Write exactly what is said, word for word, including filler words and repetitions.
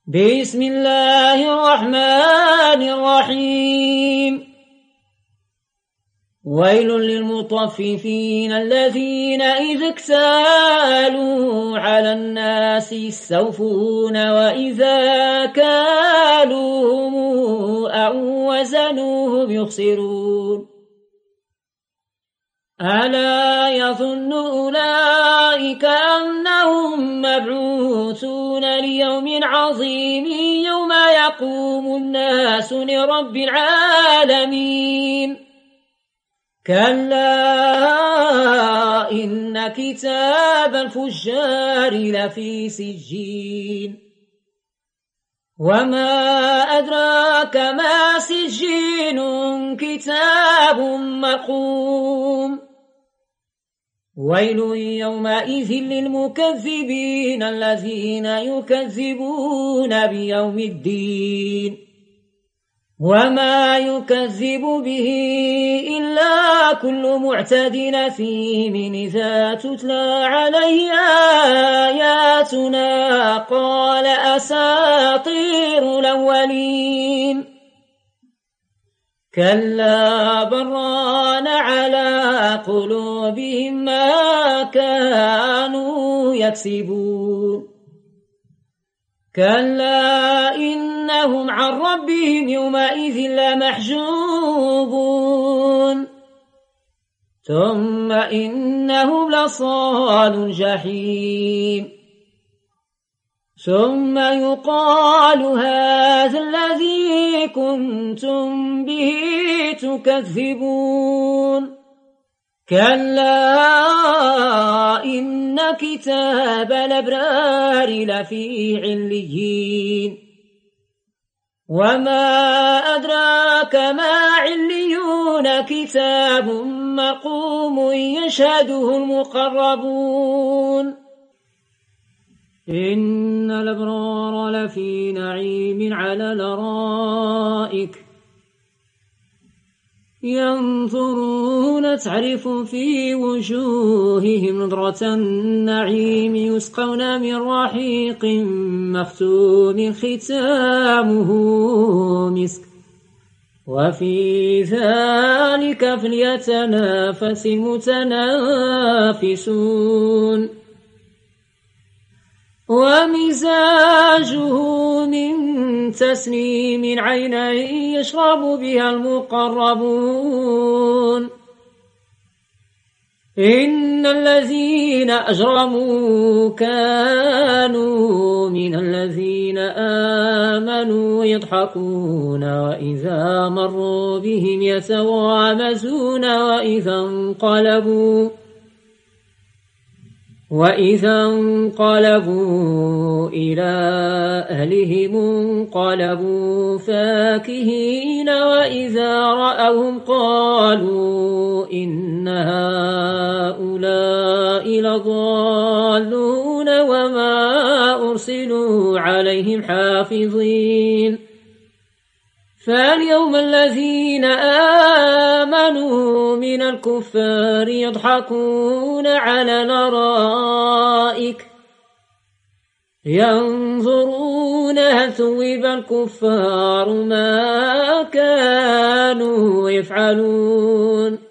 بسم الله الرحمن الرحيم. ويل للمطففين الذين إذا اكتالوا على الناس يستوفون وإذا كالوهم أو وزنوهم يخسرون. ألا يظن أولئك أنهم مبعوثون ليوم عظيم يوم يقوم الناس لرب العالمين. كلا إن كتاب الفجار لفي سجين. وما أدراك ما سجين كتاب مرقوم. ويل يومئذ للمكذبين الذين يكذبون بيوم الدين. وما يكذب به إلا كل معتد أثيم إذا تتلى عليه آياتنا قال أساطير الأولين. كلا بران على قلوبهم ما كانوا يكسبون. كلا إنهم عن ربهم يومئذ لمحجوبون. ثم إنهم لصال الجحيم. ثم يقال هذا الذي كنتم به تكذبون. كلا إن كتاب الأبرار لفي عليين. وما أدراك ما عليون كتاب مرقوم يشهده المقربون. إن الأبرار لفي نعيم على الأرائك ينظرون تعرف في وجوههم نضرة النعيم يسقون من رحيق مختوم ختامه مسك وفي ذلك فليتنافس المتنافسون. ومزاجه من تسنيم عينا يشرب بها المقربون. إن الذين أجرموا كانوا من الذين آمنوا يضحكون وإذا مروا بهم يتغامزون وإذا انقلبوا وإذا انقلبوا إلى أهلهم انقلبوا فاكهين وإذا رأوهم قالوا إن هؤلاء لضالون وما أرسلوا عليهم حافظين. فاليوم الذين آمنوا من الكفار يضحكون على الأرائك ينظرون هل ثوب الكفار ما كانوا يفعلون.